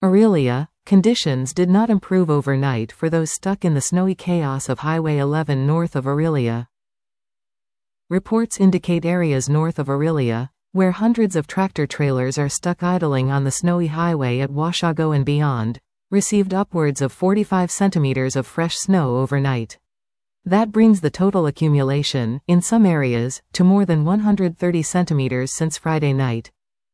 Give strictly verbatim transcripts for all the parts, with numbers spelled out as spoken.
Orillia, conditions did not improve overnight for those stuck in the snowy chaos of Highway eleven north of Orillia. Reports indicate areas north of Orillia, where hundreds of tractor-trailers are stuck idling on the snowy highway at Washago and beyond, received upwards of forty-five centimeters of fresh snow overnight. That brings the total accumulation, in some areas, to more than one hundred thirty centimeters since Friday night.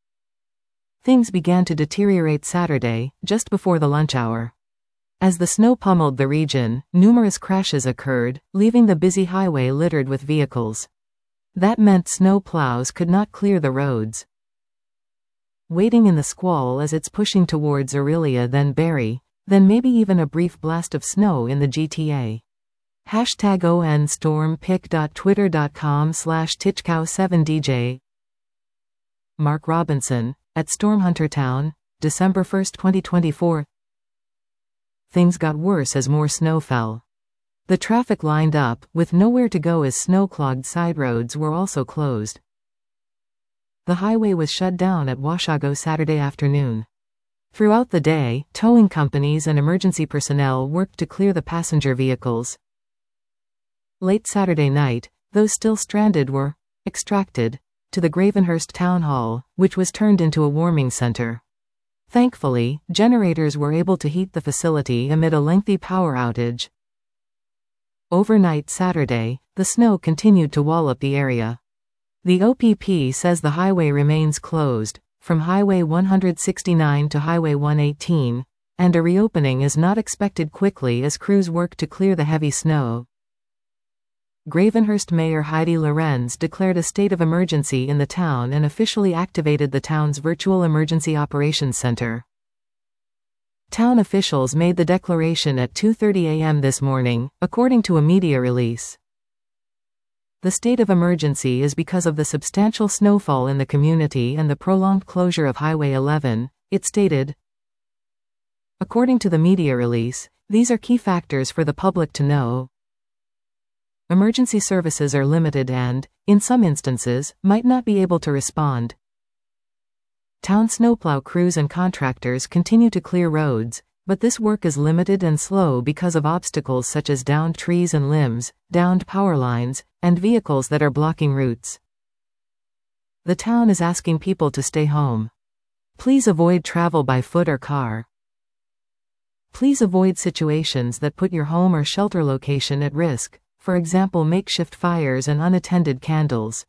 Things began to deteriorate Saturday, just before the lunch hour. As the snow pummeled the region, numerous crashes occurred, leaving the busy highway littered with vehicles. That meant snow plows could not clear the roads. Waiting in the squall as it's pushing towards Orillia, then Barrie, then maybe even a brief blast of snow in the G T A. Hashtag on stormpic.twitter.com slash titchcow seven D J. Mark Robinson, at Stormhuntertown, December first twenty twenty-four. Things got worse as more snow fell. The traffic lined up, with nowhere to go as snow-clogged side roads were also closed. The highway was shut down at Washago Saturday afternoon. Throughout the day, towing companies and emergency personnel worked to clear the passenger vehicles. Late Saturday night, those still stranded were extracted to the Gravenhurst Town Hall, which was turned into a warming center. Thankfully, generators were able to heat the facility amid a lengthy power outage. Overnight Saturday, the snow continued to wallop the area. The O P P says the highway remains closed, from Highway one sixty-nine to Highway one eighteen, and a reopening is not expected quickly as crews work to clear the heavy snow. Gravenhurst Mayor Heidi Lorenz declared a state of emergency in the town and officially activated the town's virtual emergency operations center. Town officials made the declaration at two thirty a m this morning, according to a media release. The state of emergency is because of the substantial snowfall in the community and the prolonged closure of Highway eleven, it stated. According to the media release, these are key factors for the public to know. Emergency services are limited and, in some instances, might not be able to respond. Town snowplow crews and contractors continue to clear roads, but this work is limited and slow because of obstacles such as downed trees and limbs, downed power lines, and vehicles that are blocking routes. The town is asking people to stay home. Please avoid travel by foot or car. Please avoid situations that put your home or shelter location at risk. For example, makeshift fires and unattended candles.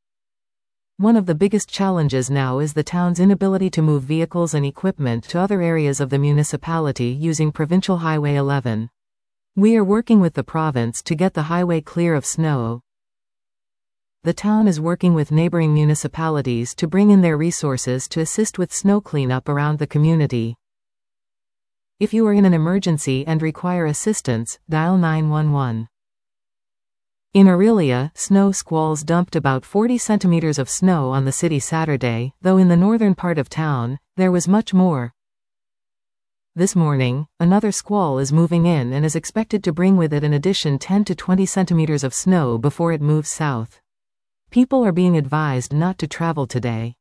One of the biggest challenges now is the town's inability to move vehicles and equipment to other areas of the municipality using Provincial Highway eleven. We are working with the province to get the highway clear of snow. The town is working with neighboring municipalities to bring in their resources to assist with snow cleanup around the community. If you are in an emergency and require assistance, dial nine one one. In Orillia, snow squalls dumped about forty centimeters of snow on the city Saturday, though in the northern part of town, there was much more. This morning, another squall is moving in and is expected to bring with it an addition ten to twenty centimeters of snow before it moves south. People are being advised not to travel today.